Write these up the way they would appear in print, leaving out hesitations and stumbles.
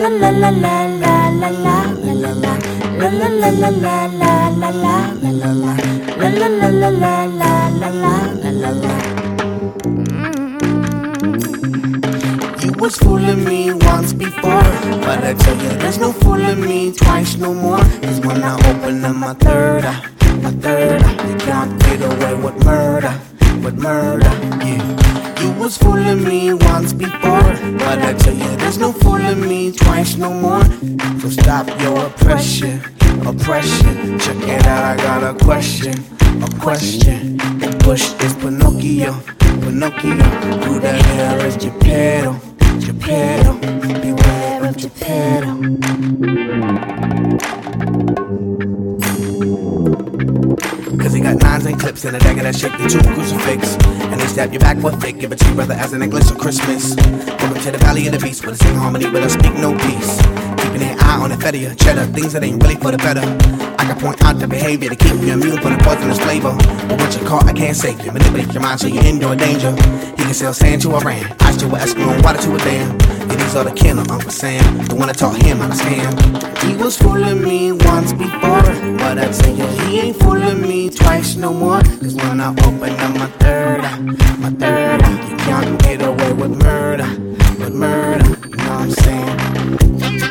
You was fooling me once before, but I tell you there's no fooling me twice no more. Cause when I open up my third eye, you can't get away with murder, yeah. You was fooling me once before, but I tell you there's no fooling me twice no more. So stop your oppression. Check it out, I got a question. The bush is Pinocchio. Who the hell is Geppetto? Beware of Geppetto. Cause he got nines and clips in a dagger that shake the two crucifix. And they stab you back with fake, give it to your brother as an necklace of Christmas. Welcome to the valley of the beast, where they sing harmony but I speak no peace. Keeping an eye on the feta, cheddar, things that ain't really for the better. I can point out the behavior to keep you immune from the poisonous flavor. But once you're caught, I can't save you. Manipulate your mind so you're in your danger. He can sell sand to Iran, ice to an Eskimo, water to a dam. Yeah, these are the killer, Uncle Sam, the one that taught him how to scam. He was fooling me once before, but I tell you he ain't fooling me twice no more. Cause when I open up my third eye, you can't get away with murder, you know what I'm saying?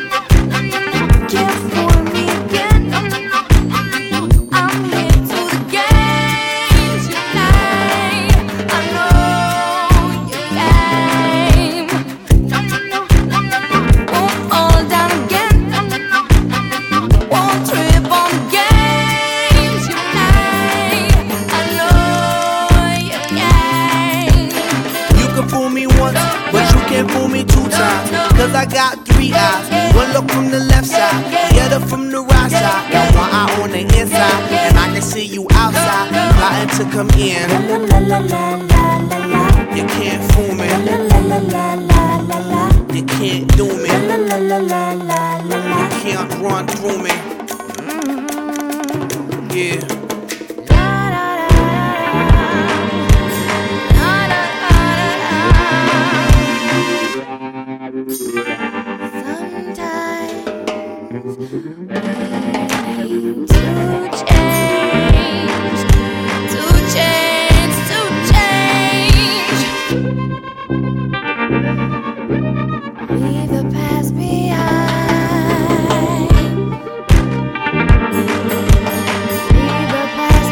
Fool me once, but you can't fool me two times. Cause I got three eyes, one look from the left side, the other from the right side. Got one eye on the inside, and I can see you outside, plotting to come in. You can't fool me, you can't do me, you can't run through me. Yeah. Leave the past behind. Leave the past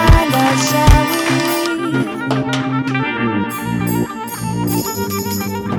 behind us, shall we?